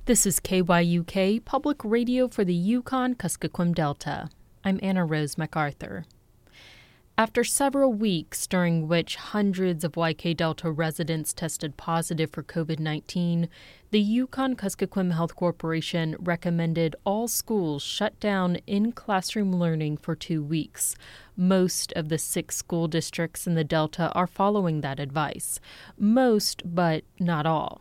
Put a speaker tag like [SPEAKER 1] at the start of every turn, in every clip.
[SPEAKER 1] This is KYUK, Public Radio for the Yukon-Kuskokwim Delta. I'm Anna Rose MacArthur. After several weeks during which hundreds of YK Delta residents tested positive for COVID-19, the Yukon-Kuskokwim Health Corporation recommended all schools shut down in-classroom learning for 2 weeks. Most of the 6 school districts in the Delta are following that advice. Most, but not all.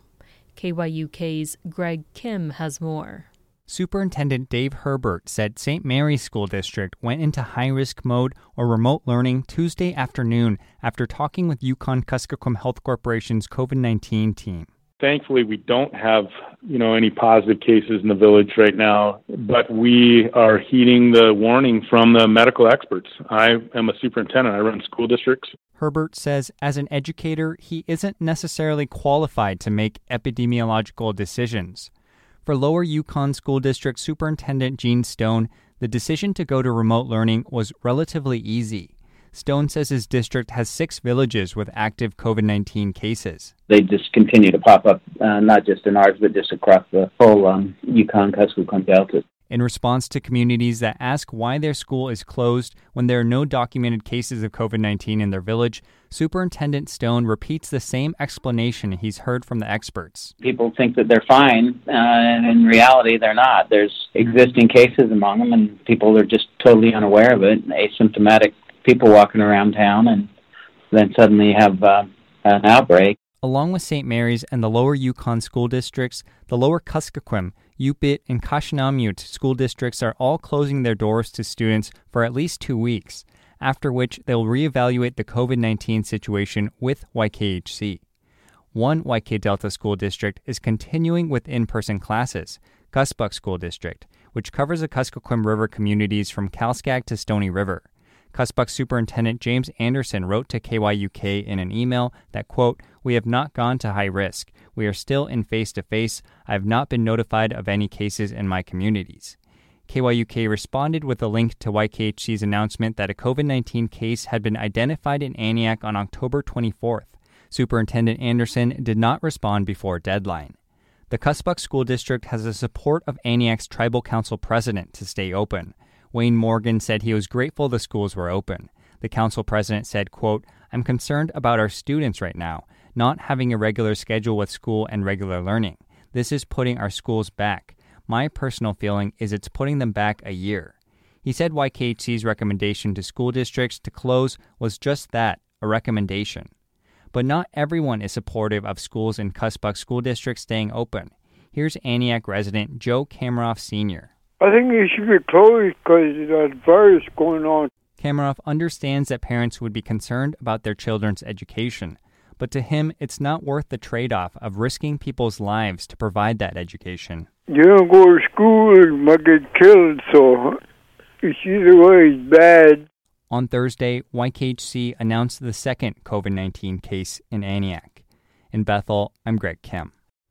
[SPEAKER 1] KYUK's Greg Kim has more.
[SPEAKER 2] Superintendent Dave Herbert said St. Mary's School District went into high-risk mode or remote learning Tuesday afternoon after talking with Yukon-Kuskokwim Health Corporation's COVID-19 team.
[SPEAKER 3] Thankfully, we don't have, any positive cases in the village right now, but we are heeding the warning from the medical experts. I am a superintendent. I run school districts.
[SPEAKER 2] Herbert says as an educator, he isn't necessarily qualified to make epidemiological decisions. For Lower Yukon School District Superintendent Gene Stone, the decision to go to remote learning was relatively easy. Stone says his district has 6 villages with active COVID-19 cases.
[SPEAKER 4] They just continue to pop up, not just in ours, but just across the whole Yukon-Kuskokwim Delta.
[SPEAKER 2] In response to communities that ask why their school is closed when there are no documented cases of COVID-19 in their village, Superintendent Stone repeats the same explanation he's heard from the experts.
[SPEAKER 4] People think that they're fine, and in reality they're not. There's existing cases among them, and people are just totally unaware of it, asymptomatic people walking around town, and then suddenly have an outbreak.
[SPEAKER 2] Along with St. Mary's and the Lower Yukon school districts, the Lower Kuskokwim, Yup'ik, and Kashinamut school districts are all closing their doors to students for at least 2 weeks, after which they'll reevaluate the COVID-19 situation with YKHC. One YK Delta school district is continuing with in-person classes, Kuspuk School District, which covers the Kuskokwim River communities from Kalskag to Stony River. Kuspuk Superintendent James Anderson wrote to KYUK in an email that, quote, "We have not gone to high risk. We are still in face-to-face. I have not been notified of any cases in my communities." KYUK responded with a link to YKHC's announcement that a COVID-19 case had been identified in Aniak on October 24th. Superintendent Anderson did not respond before deadline. The Kuspuk School District has the support of Aniak's Tribal Council president to stay open. Wayne Morgan said he was grateful the schools were open. The council president said, quote, "I'm concerned about our students right now, not having a regular schedule with school and regular learning. This is putting our schools back. My personal feeling is it's putting them back a year." He said YKHC's recommendation to school districts to close was just that, a recommendation. But not everyone is supportive of schools in Kuspuk School District staying open. Here's Aniak resident Joe Kameroff Sr.
[SPEAKER 5] I think it should be closed because there's a virus going on.
[SPEAKER 2] Kameroff understands that parents would be concerned about their children's education, but to him, it's not worth the trade-off of risking people's lives to provide that education.
[SPEAKER 5] You don't go to school, you might get killed, so it's either way, it's bad.
[SPEAKER 2] On Thursday, YKHC announced the second COVID-19 case in Aniak. In Bethel, I'm Greg Kim.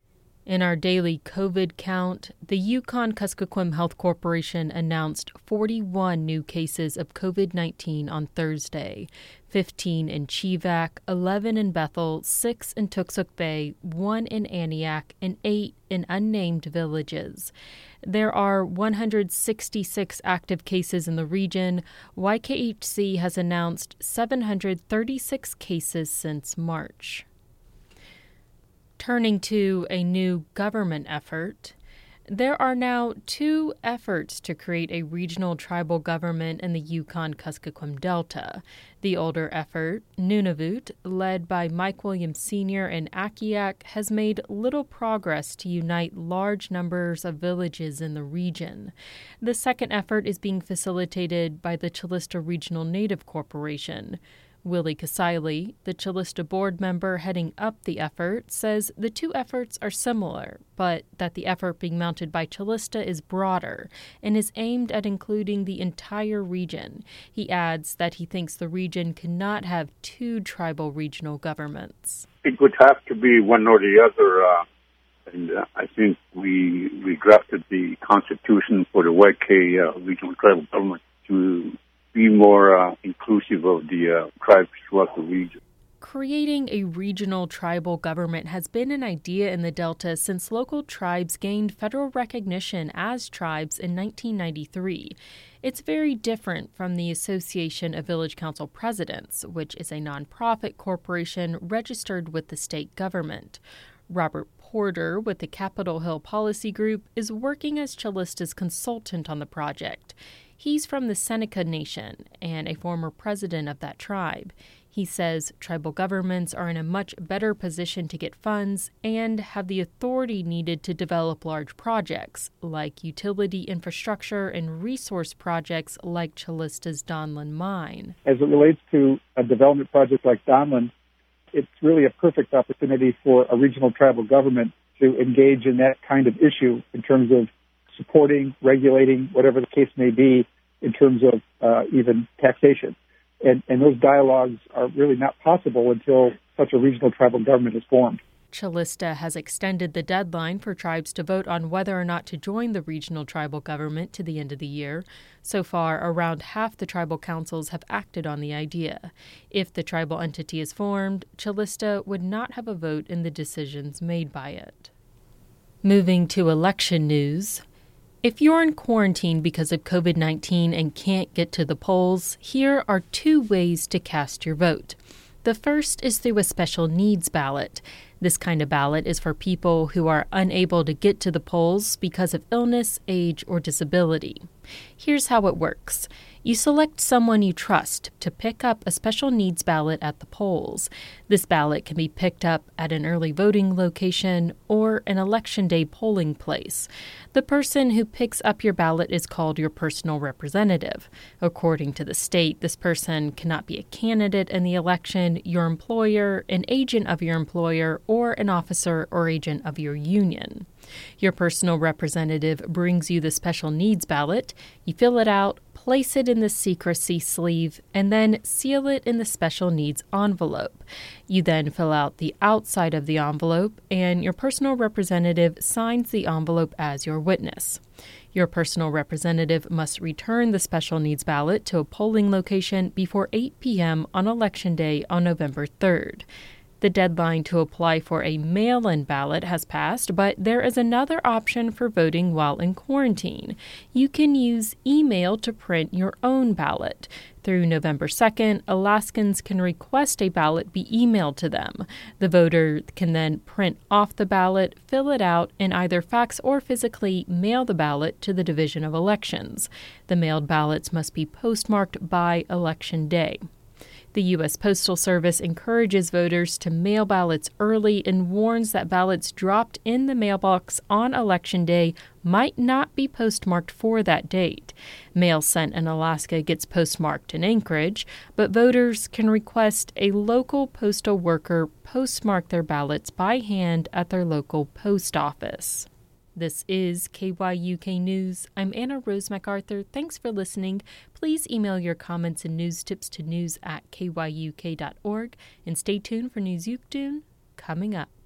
[SPEAKER 1] In our daily COVID count, the Yukon-Kuskokwim Health Corporation announced 41 new cases of COVID-19 on Thursday, 15 in Chivak, 11 in Bethel, 6 in Tuksuk Bay, 1 in Aniak, and 8 in unnamed villages. There are 166 active cases in the region. YKHC has announced 736 cases since March. Turning to a new government effort, there are now 2 efforts to create a regional tribal government in the Yukon-Kuskokwim Delta. The older effort, Nunavut, led by Mike Williams Sr. in Akiak, has made little progress to unite large numbers of villages in the region. The second effort is being facilitated by the Chilista Regional Native Corporation. Willie Kasaili, the Chilista board member heading up the effort, says the 2 efforts are similar, but that the effort being mounted by Chilista is broader and is aimed at including the entire region. He adds that he thinks the region cannot have 2 tribal regional governments.
[SPEAKER 6] It would have to be one or the other, and I think we drafted the constitution for the YK regional tribal government to be more inclusive of the tribes throughout the region.
[SPEAKER 1] Creating a regional tribal government has been an idea in the Delta since local tribes gained federal recognition as tribes in 1993. It's very different from the Association of Village Council Presidents, which is a nonprofit corporation registered with the state government. Robert Porter with the Capitol Hill Policy Group is working as Chalista's consultant on the project. He's from the Seneca Nation and a former president of that tribe. He says tribal governments are in a much better position to get funds and have the authority needed to develop large projects, like utility infrastructure and resource projects like Chalista's Donlin Mine.
[SPEAKER 7] As it relates to a development project like Donlin, it's really a perfect opportunity for a regional tribal government to engage in that kind of issue in terms of supporting, regulating, whatever the case may be, in terms of even taxation. And those dialogues are really not possible until such a regional tribal government is formed.
[SPEAKER 1] Chalista has extended the deadline for tribes to vote on whether or not to join the regional tribal government to the end of the year. So far, around half the tribal councils have acted on the idea. If the tribal entity is formed, Chalista would not have a vote in the decisions made by it. Moving to election news. If you're in quarantine because of COVID-19 and can't get to the polls, here are 2 ways to cast your vote. The first is through a special needs ballot. This kind of ballot is for people who are unable to get to the polls because of illness, age, or disability. Here's how it works. You select someone you trust to pick up a special needs ballot at the polls. This ballot can be picked up at an early voting location or an election day polling place. The person who picks up your ballot is called your personal representative. According to the state, this person cannot be a candidate in the election, your employer, an agent of your employer, or an officer or agent of your union. Your personal representative brings you the special needs ballot. You fill it out, place it in the secrecy sleeve, and then seal it in the special needs envelope. You then fill out the outside of the envelope, and your personal representative signs the envelope as your witness. Your personal representative must return the special needs ballot to a polling location before 8 p.m. on Election Day on November 3rd. The deadline to apply for a mail-in ballot has passed, but there is another option for voting while in quarantine. You can use email to print your own ballot. Through November 2nd, Alaskans can request a ballot be emailed to them. The voter can then print off the ballot, fill it out, and either fax or physically mail the ballot to the Division of Elections. The mailed ballots must be postmarked by Election Day. The U.S. Postal Service encourages voters to mail ballots early and warns that ballots dropped in the mailbox on Election Day might not be postmarked for that date. Mail sent in Alaska gets postmarked in Anchorage, but voters can request a local postal worker postmark their ballots by hand at their local post office. This is KYUK News. I'm Anna Rose MacArthur. Thanks for listening. Please email your comments and news tips to news@kyuk.org and stay tuned for News Yukdun coming up.